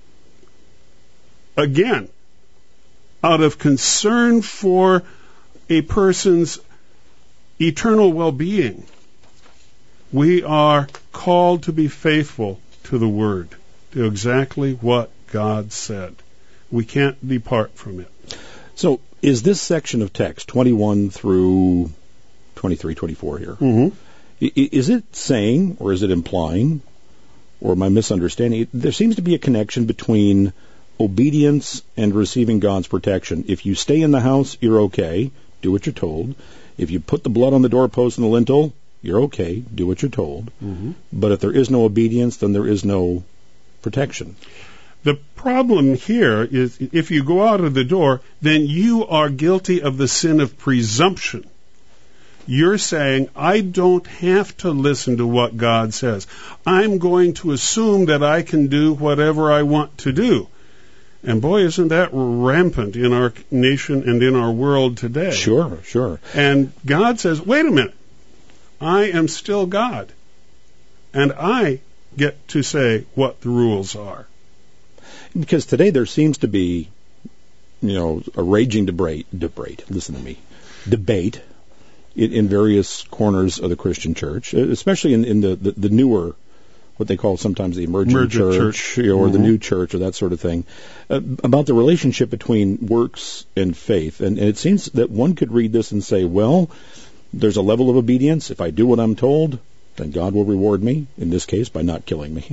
again, out of concern for a person's eternal well-being, we are called to be faithful to the Word, to exactly what God said. We can't depart from it. So, is this section of text, twenty-one through twenty-three, twenty-four here, mm-hmm. is it saying, or is it implying, or am I misunderstanding? There seems to be a connection between obedience and receiving God's protection. If you stay in the house, you're okay. Do what you're told. If you put the blood on the doorpost and the lintel, you're okay. Do what you're told. Mm-hmm. But if there is no obedience, then there is no protection. The problem here is if you go out of the door, then you are guilty of the sin of presumption. You're saying, I don't have to listen to what God says. I'm going to assume that I can do whatever I want to do. And boy, isn't that rampant in our nation and in our world today. Sure, sure. And God says, wait a minute, I am still God. And I get to say what the rules are. Because today there seems to be, you know, a raging debate, debate, listen to me, debate in, in various corners of the Christian church, especially in, in the, the, the newer, what they call sometimes the emerging Emergent church, church. You know, or Mm-hmm. the new church or that sort of thing, uh, about the relationship between works and faith. And, and it seems that one could read this and say, well, there's a level of obedience. If I do what I'm told, then God will reward me, in this case, by not killing me.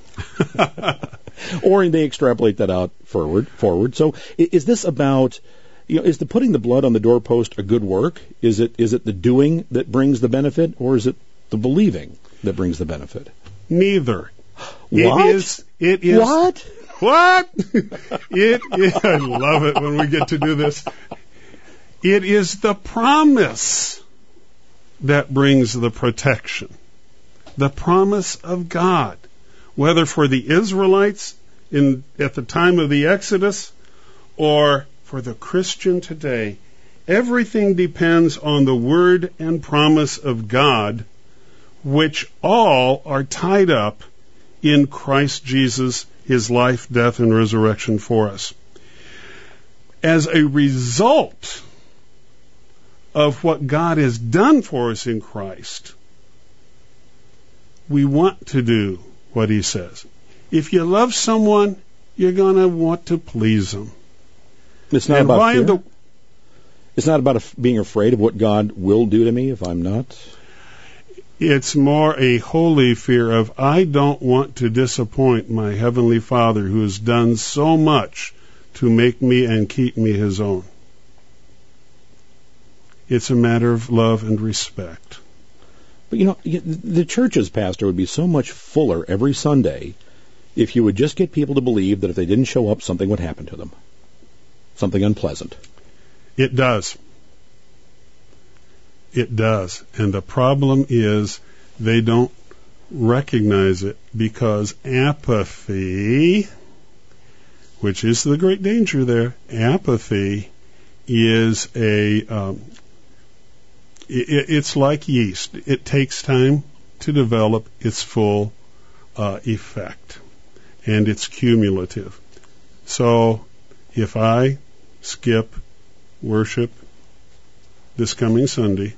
Or they extrapolate that out forward. Forward. So, is this about, you know, is the putting the blood on the doorpost a good work? Is it is it the doing that brings the benefit, or is it the believing that brings the benefit? Neither. What? It is. It is. What? What? It is. I love it when we get to do this. It is the promise that brings the protection. The promise of God. Whether for the Israelites in at the time of the Exodus or for the Christian today, everything depends on the word and promise of God, which all are tied up in Christ Jesus, his life, death, and resurrection for us. As a result of what God has done for us in Christ, we want to do what he says. If you love someone, you're going to want to please them. It's not And about why fear. the- It's not about af- being afraid of what God will do to me if I'm not. It's more a holy fear of, I don't want to disappoint my Heavenly Father who has done so much to make me and keep me his own. It's a matter of love and respect. But, you know, y- the church's pastor would be so much fuller every Sunday if you would just get people to believe that if they didn't show up, something would happen to them. Something unpleasant. It does. It does. And the problem is they don't recognize it because apathy, which is the great danger there, apathy is a, um, it, it's like yeast. It takes time to develop its full uh, effect, and it's cumulative. So if I skip worship this coming Sunday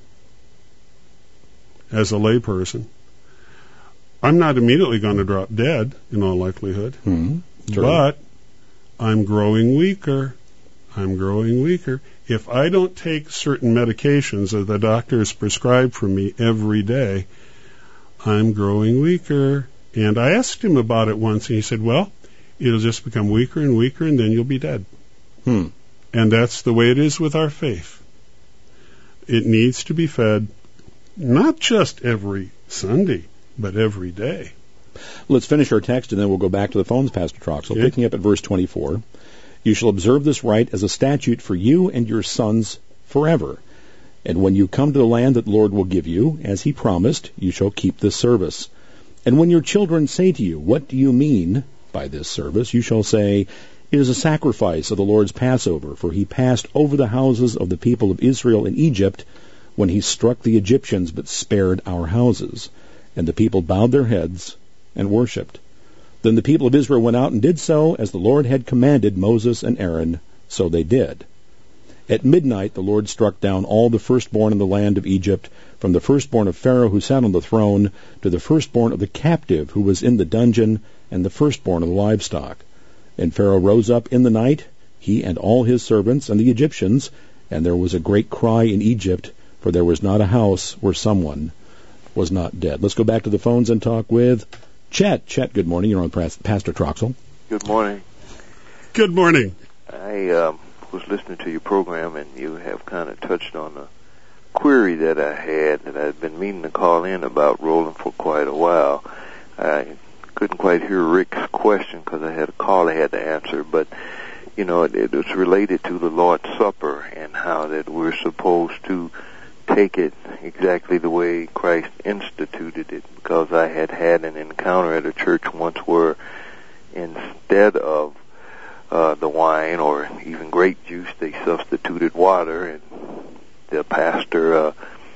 as a layperson, I'm not immediately going to drop dead in all likelihood, Mm-hmm. True. but I'm growing weaker. I'm growing weaker. If I don't take certain medications that the doctor has prescribed for me every day, I'm growing weaker. And I asked him about it once, and he said, well, it'll just become weaker and weaker, and then you'll be dead. Hmm. And that's the way it is with our faith. It needs to be fed not just every Sunday, but every day. Let's finish our text, and then we'll go back to the phones, Pastor Troxel. Okay. Picking up at verse twenty-four. You shall observe this rite as a statute for you and your sons forever. And when you come to the land that the Lord will give you, as he promised, you shall keep this service. And when your children say to you, what do you mean by this service? You shall say, it is a sacrifice of the Lord's Passover, for he passed over the houses of the people of Israel in Egypt when he struck the Egyptians but spared our houses. And the people bowed their heads and worshipped. Then the people of Israel went out and did so as the Lord had commanded Moses and Aaron, so they did. At midnight the Lord struck down all the firstborn in the land of Egypt, from the firstborn of Pharaoh who sat on the throne, to the firstborn of the captive who was in the dungeon, and the firstborn of the livestock. And Pharaoh rose up in the night, he and all his servants and the Egyptians, and there was a great cry in Egypt, for there was not a house where someone was not dead. Let's go back to the phones and talk with Chet. Chet, good morning. You're on Pastor Troxel. Good morning. Good morning. I um, was listening to your program, and you have kind of touched on a query that I had that I've been meaning to call in about, Roland, for quite a while. I couldn't quite hear Rick's question because I had a call I had to answer, but you know, it, it was related to the Lord's Supper and how that we're supposed to take it exactly the way Christ instituted it, because I had had an encounter at a church once where instead of uh, the wine or even grape juice, they substituted water, and the pastor, uh,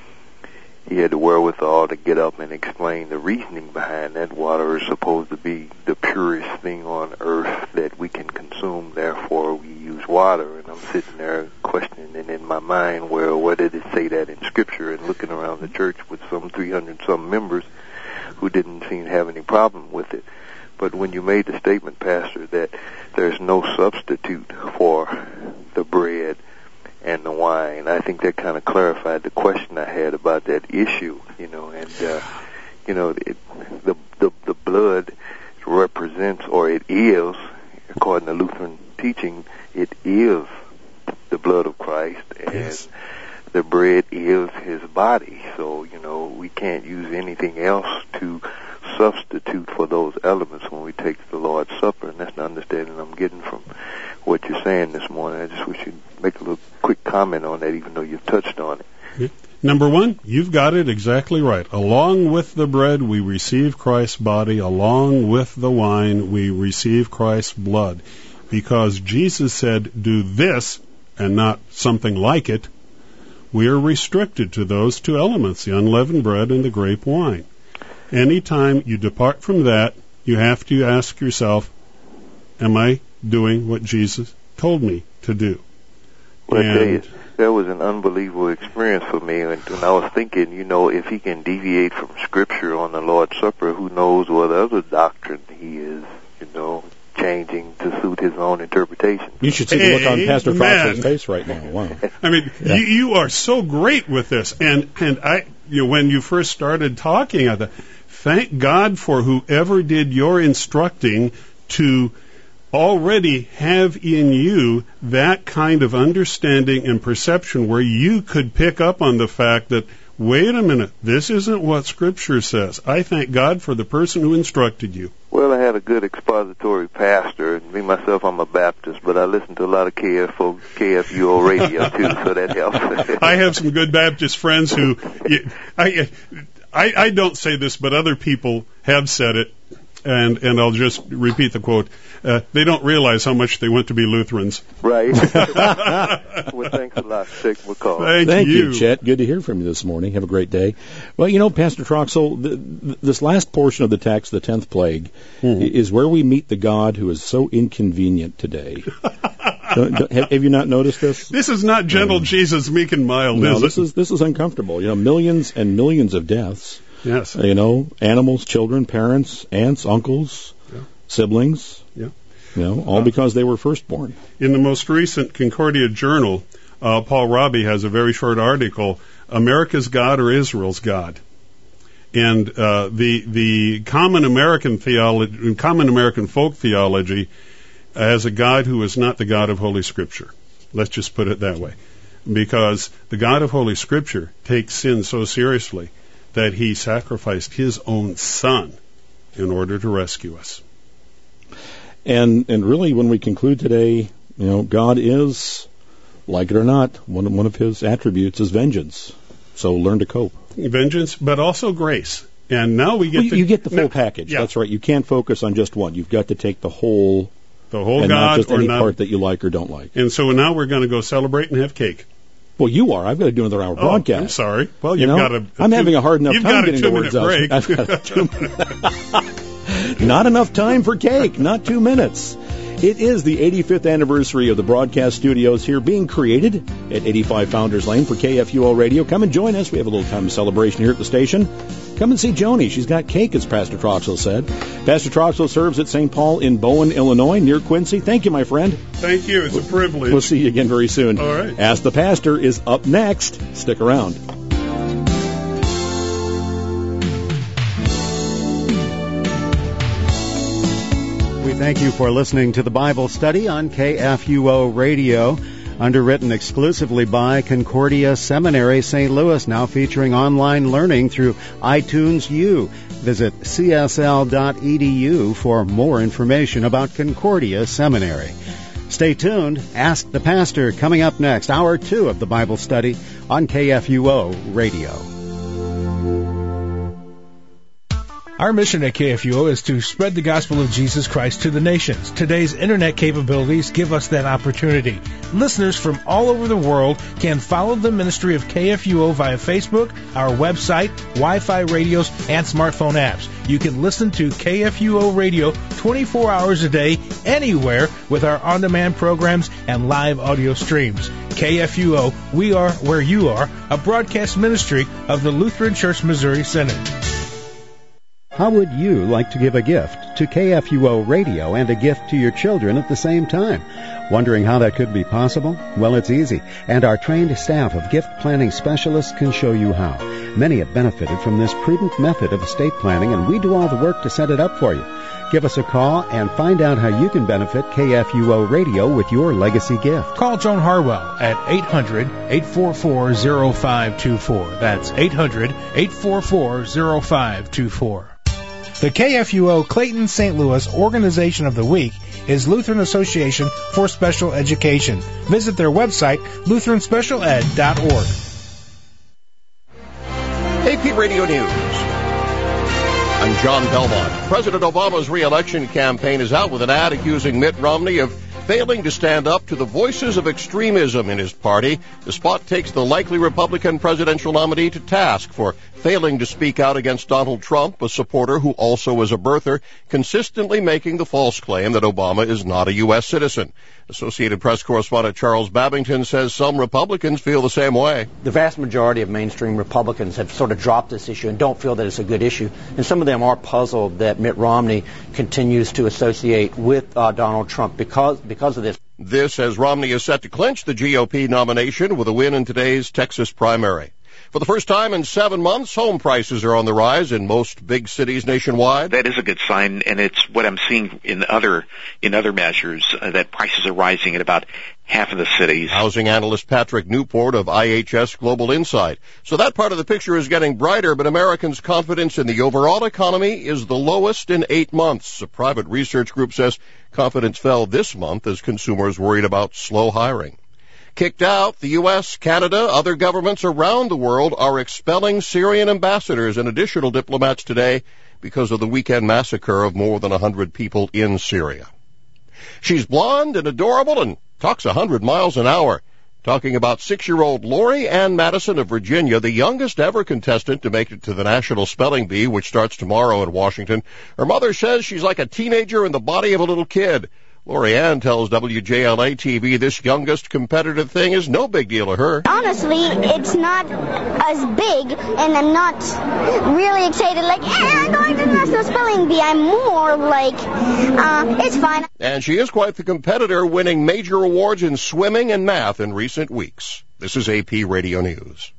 he had the wherewithal to get up and explain the reasoning behind that. Water is supposed to be the purest thing on earth that we can consume, therefore we use water. And I'm sitting there questioning it in my mind, well, where did it say that in Scripture? And looking around the church with some three hundred some members who didn't seem to have any problem with it. But when you made the statement, Pastor, that there's no substitute for the bread and the wine, I think that kind of clarified the question I had about that issue, you know, and, uh, you know, it, the, the, the blood represents, or it is, according to Lutheran teaching, it is the blood of Christ, and yes, the bread is his body. So, you know, we can't use anything else to substitute for those elements when we take the Lord's Supper, and that's the understanding I'm getting from what you're saying this morning. I just wish you'd make a little quick comment on that, even though you've touched on it. Yeah. Number one, you've got it exactly right. Along with the bread, we receive Christ's body. Along with the wine, we receive Christ's blood. Because Jesus said, do this and not something like it, we are restricted to those two elements, the unleavened bread and the grape wine. Anytime you depart from that, you have to ask yourself, am I doing what Jesus told me to do? Well, and I tell you, that was an unbelievable experience for me. And, and I was thinking, you know, if he can deviate from Scripture on the Lord's Supper, who knows what other doctrine he is, you know, changing to suit his own interpretation. You should see the look on Pastor Fox's face right now. Wow. I mean, yeah. you, you are so great with this. And, and I, you know, when you first started talking, I thought, thank God for whoever did your instructing to already have in you that kind of understanding and perception where you could pick up on the fact that, wait a minute, this isn't what Scripture says. I thank God for the person who instructed you. Well, I had a good expository pastor, and me, myself, I'm a Baptist, but I listen to a lot of K F O, K F U O radio, too, so that helps. I have some good Baptist friends who, I, I, I don't say this, but other people have said it, and, and I'll just repeat the quote. Uh, they don't realize how much they went to be Lutherans. Right. Well, thanks a lot. Take my call. Thank, Thank you. you, Chet. Good to hear from you this morning. Have a great day. Well, you know, Pastor Troxel, th- th- this last portion of the text, the tenth plague, mm-hmm. is where we meet the God who is so inconvenient today. don't, don't, have, have you not noticed this? This is not gentle um, Jesus, meek and mild, no, is this it? is this is uncomfortable. You know, millions and millions of deaths. Yes. You know, animals, children, parents, aunts, uncles, yeah. siblings. Yeah. You know, all uh, because they were firstborn. In the most recent Concordia Journal, uh, Paul Robbie has a very short article, America's God or Israel's God? And uh, the the common American theology, common American folk theology has a God who is not the God of Holy Scripture. Let's just put it that way. Because the God of Holy Scripture takes sin so seriously that he sacrificed his own son in order to rescue us. And and really, when we conclude today, you know, God is, like it or not, one of, one of his attributes is vengeance. So learn to cope. Vengeance, but also grace. And now we get well, the... You get the full no, package. Yeah. That's right. You can't focus on just one. You've got to take the whole... The whole and God not just or any not, part that you like or don't like. And so now we're going to go celebrate and have cake. Well, you are. I've got to do another hour oh, broadcast. I'm sorry. Well, you you've know, got a, a I'm two, having a hard enough time got getting the words break. out. I've got a two minute Not enough time for cake. Not two minutes. It is the eighty-fifth anniversary of the broadcast studios here being created at eighty-five Founders Lane for K F U O Radio. Come and join us. We have a little time of celebration here at the station. Come and see Joni. She's got cake, as Pastor Troxel said. Pastor Troxel serves at Saint Paul in Bowen, Illinois, near Quincy. Thank you, my friend. Thank you. It's a privilege. We'll see you again very soon. All right. Ask the Pastor is up next. Stick around. We thank you for listening to the Bible study on K F U O Radio. Underwritten exclusively by Concordia Seminary, Saint Louis, now featuring online learning through iTunes U. Visit c s l dot e d u for more information about Concordia Seminary. Stay tuned. Ask the Pastor coming up next, hour two of the Bible study on K F U O Radio. Our mission at K F U O is to spread the gospel of Jesus Christ to the nations. Today's internet capabilities give us that opportunity. Listeners from all over the world can follow the ministry of K F U O via Facebook, our website, Wi-Fi radios, and smartphone apps. You can listen to K F U O Radio twenty-four hours a day, anywhere, with our on-demand programs and live audio streams. K F U O, we are where you are, a broadcast ministry of the Lutheran Church Missouri Synod. How would you like to give a gift to K F U O Radio and a gift to your children at the same time? Wondering how that could be possible? Well, it's easy, and our trained staff of gift planning specialists can show you how. Many have benefited from this prudent method of estate planning, and we do all the work to set it up for you. Give us a call and find out how you can benefit K F U O Radio with your legacy gift. Call Joan Harwell at eight hundred, eight four four, zero five two four. That's eight hundred, eight four four, zero five two four. The K F U O Clayton Saint Louis Organization of the Week is Lutheran Association for Special Education. Visit their website, lutheran special ed dot org. A P Radio News. I'm John Belmont. President Obama's re-election campaign is out with an ad accusing Mitt Romney of failing to stand up to the voices of extremism in his party. The spot takes the likely Republican presidential nominee to task for failing to speak out against Donald Trump, a supporter who also is a birther, consistently making the false claim that Obama is not a U S citizen. Associated Press correspondent Charles Babington says some Republicans feel the same way. The vast majority of mainstream Republicans have sort of dropped this issue and don't feel that it's a good issue. And some of them are puzzled that Mitt Romney continues to associate with uh, Donald Trump because because of this. This as Romney is set to clinch the G O P nomination with a win in today's Texas primary. For the first time in seven months, home prices are on the rise in most big cities nationwide. That is a good sign, and it's what I'm seeing in other in other measures, uh, that prices are rising in about half of the cities. Housing analyst Patrick Newport of I H S Global Insight. So that part of the picture is getting brighter, but Americans' confidence in the overall economy is the lowest in eight months. A private research group says confidence fell this month as consumers worried about slow hiring. Kicked out, the U S, Canada, other governments around the world are expelling Syrian ambassadors and additional diplomats today because of the weekend massacre of more than one hundred people in Syria. She's blonde and adorable and talks one hundred miles an hour. Talking about six-year-old Lori Ann Madison of Virginia, the youngest ever contestant to make it to the National Spelling Bee, which starts tomorrow in Washington. Her mother says she's like a teenager in the body of a little kid. Lori Ann tells W J L A T V this youngest competitive thing is no big deal to her. Honestly, it's not as big, and I'm not really excited like, eh, I'm going to the National Spelling Bee. I'm more like, uh, it's fine. And she is quite the competitor, winning major awards in swimming and math in recent weeks. This is A P Radio News.